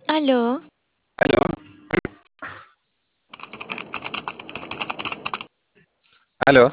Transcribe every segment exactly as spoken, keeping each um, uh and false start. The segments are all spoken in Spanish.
Aló, ¿Aló? ¿Aló?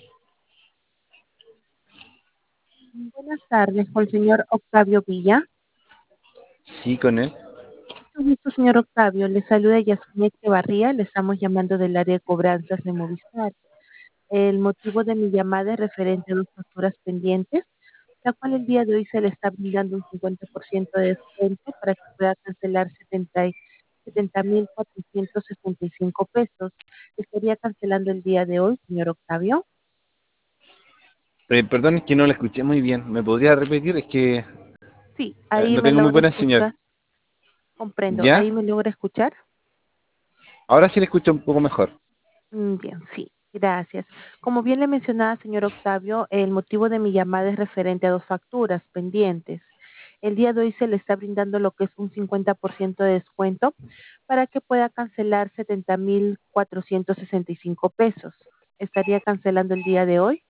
Buenas tardes, con el señor Octavio Villa. Sí, con él. Mucho gusto, señor Octavio. Le saluda Yasmín Echevarría. Le estamos llamando del área de cobranzas de Movistar. El motivo de mi llamada es referente a dos facturas pendientes, la cual el día de hoy se le está brindando un cincuenta por ciento de descuento para que pueda cancelar setenta mil cuatrocientos sesenta y cinco pesos. ¿Estaría cancelando el día de hoy, señor Octavio? Eh, perdón, es que no lo escuché muy bien. ¿Me podría repetir? Es que eh, Sí, ahí no me tengo muy logra buena señal. escuchar. Comprendo. ¿Ya? Ahí me logra escuchar. Ahora sí le escucho un poco mejor. Mm, Bien, sí, gracias. Como bien le mencionaba, señor Octavio, el motivo de mi llamada es referente a dos facturas pendientes. El día de hoy se le está brindando lo que es un cincuenta por ciento de descuento para que pueda cancelar setenta mil cuatrocientos sesenta y cinco pesos. ¿Estaría cancelando el día de hoy?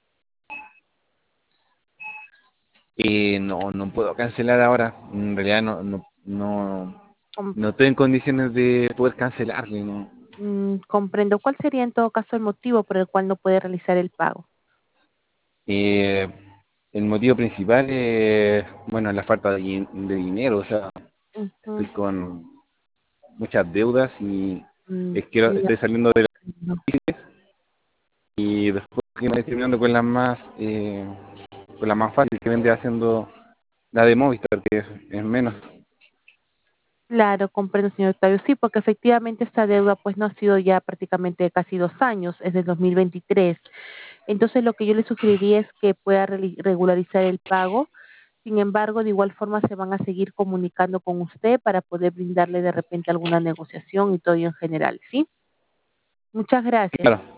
Eh, no, no puedo cancelar ahora. En realidad no, no, no, Com- no estoy en condiciones de poder cancelarle, ¿no? mm, comprendo. ¿Cuál sería en todo caso el motivo por el cual no puede realizar el pago? Eh, el motivo principal es, bueno, la falta de, din- de dinero. O sea, estoy Ujú, con muchas deudas y mm, es que ya estoy saliendo de la comprendo. crisis y después que me estoy terminando con las más, eh, con la más fácil que vendría haciendo la de Movistar, que es, es menos. Claro, comprendo, señor Octavio. Sí, porque efectivamente esta deuda pues no ha sido ya prácticamente casi dos años, es del dos mil veintitrés. Entonces lo que yo le sugeriría es que pueda reli- regularizar el pago. Sin embargo, de igual forma se van a seguir comunicando con usted para poder brindarle de repente alguna negociación y todo ello en general, ¿sí? Muchas gracias. Claro,